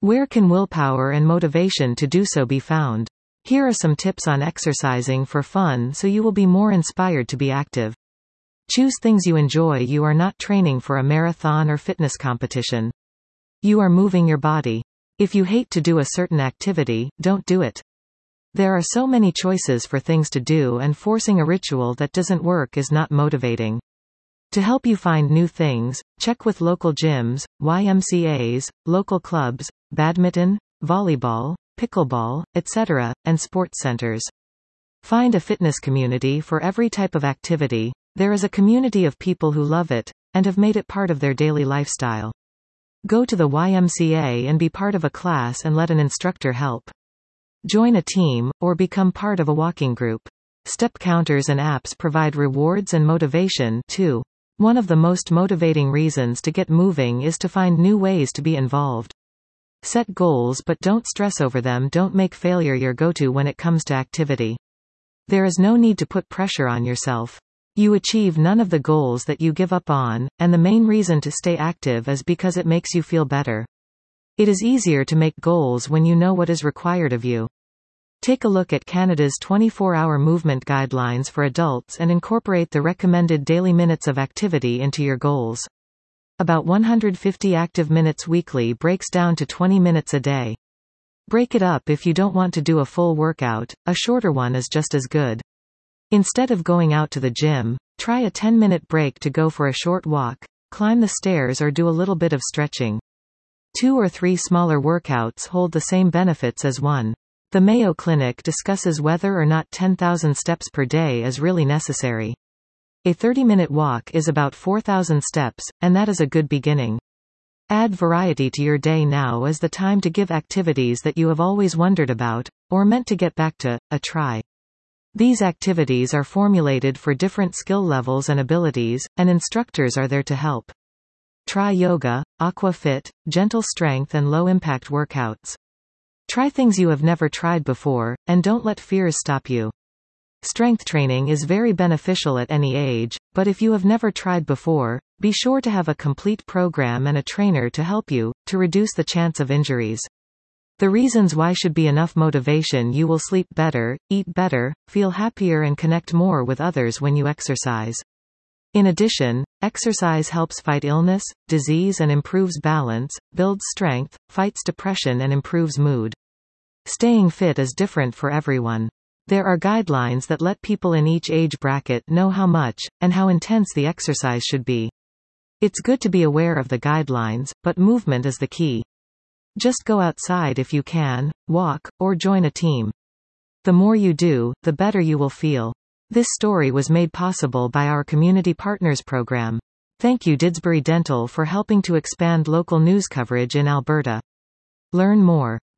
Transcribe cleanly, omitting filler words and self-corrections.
Where can willpower and motivation to do so be found? Here are some tips on exercising for fun so you will be more inspired to be active. Choose things you enjoy. You are not training for a marathon or fitness competition. You are moving your body. If you hate to do a certain activity, don't do it. There are so many choices for things to do, and forcing a ritual that doesn't work is not motivating. To help you find new things, check with local gyms, YMCAs, local clubs, badminton, volleyball, pickleball, etc., and sports centers. Find a fitness community for every type of activity. There is a community of people who love it, and have made it part of their daily lifestyle. Go to the YMCA and be part of a class and let an instructor help. Join a team, or become part of a walking group. Step counters and apps provide rewards and motivation, too. One of the most motivating reasons to get moving is to find new ways to be involved. Set goals but don't stress over them. Don't make failure your go-to when it comes to activity. There is no need to put pressure on yourself. You achieve none of the goals that you give up on, and the main reason to stay active is because it makes you feel better. It is easier to make goals when you know what is required of you. Take a look at Canada's 24-hour movement guidelines for adults and incorporate the recommended daily minutes of activity into your goals. About 150 active minutes weekly breaks down to 20 minutes a day. Break it up if you don't want to do a full workout, a shorter one is just as good. Instead of going out to the gym, try a 10-minute break to go for a short walk, climb the stairs, or do a little bit of stretching. 2 or 3 smaller workouts hold the same benefits as one. The Mayo Clinic discusses whether or not 10,000 steps per day is really necessary. A 30-minute walk is about 4,000 steps, and that is a good beginning. Add variety to your day. Now is the time to give activities that you have always wondered about, or meant to get back to, a try. These activities are formulated for different skill levels and abilities, and instructors are there to help. Try yoga, aquafit, gentle strength and low-impact workouts. Try things you have never tried before, and don't let fears stop you. Strength training is very beneficial at any age, but if you have never tried before, be sure to have a complete program and a trainer to help you, to reduce the chance of injuries. The reasons why should be enough motivation. You will sleep better, eat better, feel happier and connect more with others when you exercise. In addition, exercise helps fight illness, disease and improves balance, builds strength, fights depression and improves mood. Staying fit is different for everyone. There are guidelines that let people in each age bracket know how much, and how intense the exercise should be. It's good to be aware of the guidelines, but movement is the key. Just go outside if you can, walk, or join a team. The more you do, the better you will feel. This story was made possible by our Community Partners program. Thank you Didsbury Dental for helping to expand local news coverage in Alberta. Learn more.